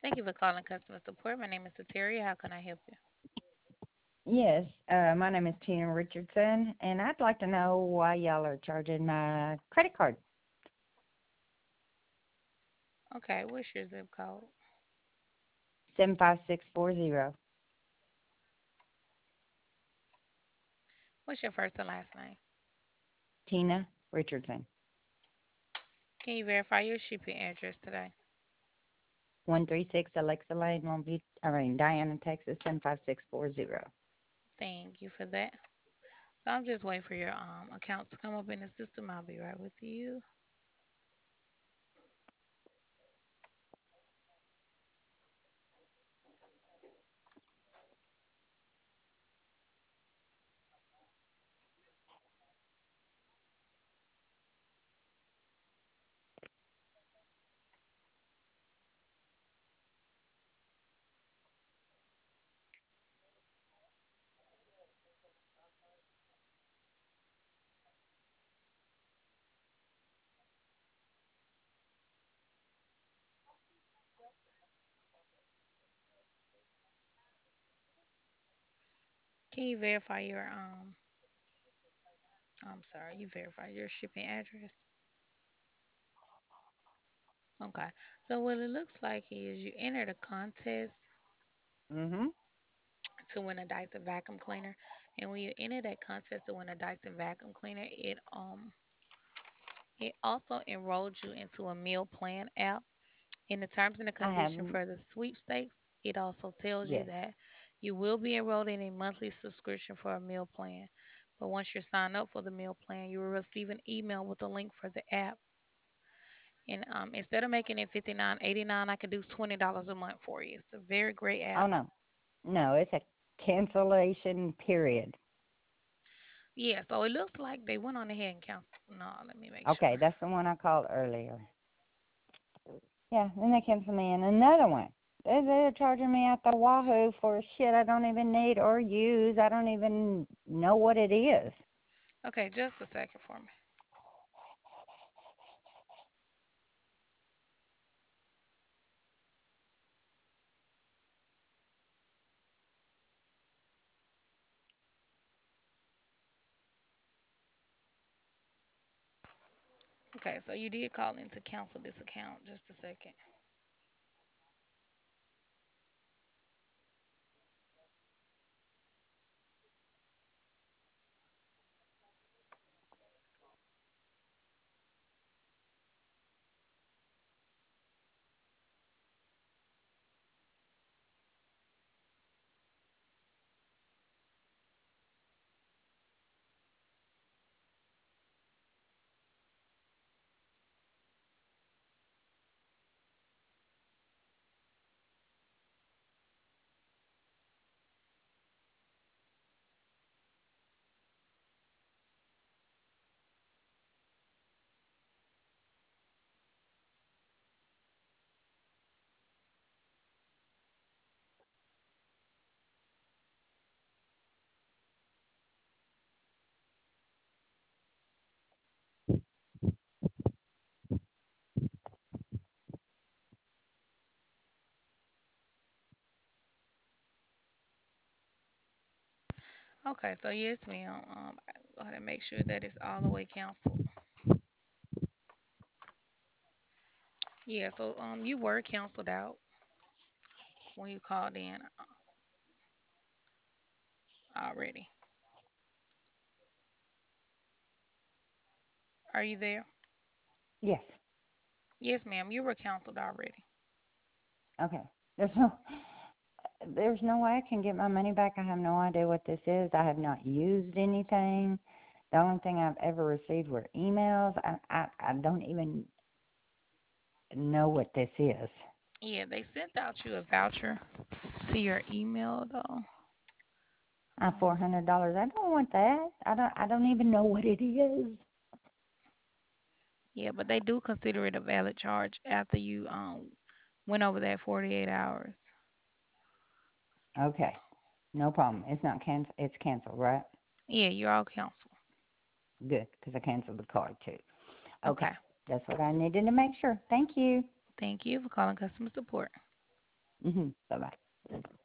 Thank you for calling customer support. My name is Sateria. How can I help you? Yes, my name is Tina Richardson, and I'd like to know why y'all are charging my credit card. Okay, what's your zip code? 75640. What's your first and last name? Tina Richardson. Can you verify your shipping address today? 136 Alexa Lane, Diana, Texas 75640. Thank you for that. So I'm just waiting for your accounts to come up in the system. I'll be right with you. Can you verify your I'm sorry, you verify your shipping address? Okay. So what it looks like is you entered a contest Mm-hmm. to win a Dyson vacuum cleaner. And when you enter that contest to win a Dyson vacuum cleaner, it also enrolled you into a meal plan app. In the terms and the I have, condition for the sweepstakes, it also tells you yes. that you will be enrolled in a monthly subscription for a meal plan. But once you're signed up for the meal plan, you will receive an email with a link for the app. And instead of making it $59.89, I could do $20 a month for you. It's a very great Oh, app. no. No, it's a cancellation period. Yeah, so it looks like they went on ahead and canceled. No, let me make Okay, sure. that's the one I called earlier. Yeah, then they cancel me in another one. They're charging me out the wahoo for shit I don't even need or use. I don't even know what it is. Okay, just a second for me. Okay, so you did call in to cancel this account. Just a second. Okay, so yes, ma'am. Go ahead and make sure that it's all the way canceled. Yeah, so you were canceled out when you called in already. Are you there? Yes. Yes, ma'am. You were canceled already. Okay. There's no there's no way I can get my money back. I have no idea what this is. I have not used anything. The only thing I've ever received were emails. I don't even know what this is. Yeah, they sent out you a voucher to your email though. Um, $400. I don't want that. I don't even know what it is. yeah, but they do consider it a valid charge after you went over that 48 hours. Okay. No problem. It's not cancel. It's canceled, right? Yeah, you're all canceled. Good, because I canceled the card too. Okay. Okay. That's what I needed to make sure. Thank you. Thank you for calling customer support. Bye bye.